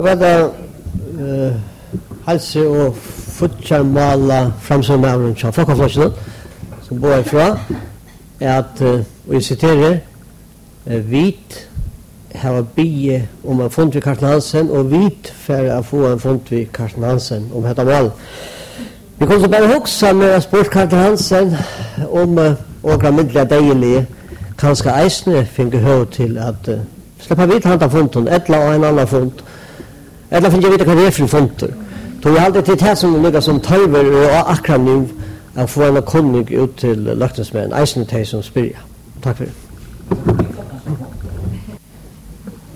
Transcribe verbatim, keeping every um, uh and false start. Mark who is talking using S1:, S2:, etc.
S1: Vada uh, halse og futjar mala framsøgmævren til Folkeflosjonen, som bor herfra, er at, uh, og jeg siterer, uh, vit har bygge om en fond ved Karsten Hansen, og vit for å få en fond ved Karsten Hansen om dette mål. Vi kommer så bare hoksa med å spørre Karsten Hansen om uh, åkra myndelig deilige kanskje eisne finner høy til at uh, slippe vidt handa fonden, et eller en annen fond, eller finner jeg vite hva det er for fonder. Så jeg alltid til det som noe som tørver og akkurat nå å få en kunnig ut til løktensmenn, eisne til som spyrer. Takk for det.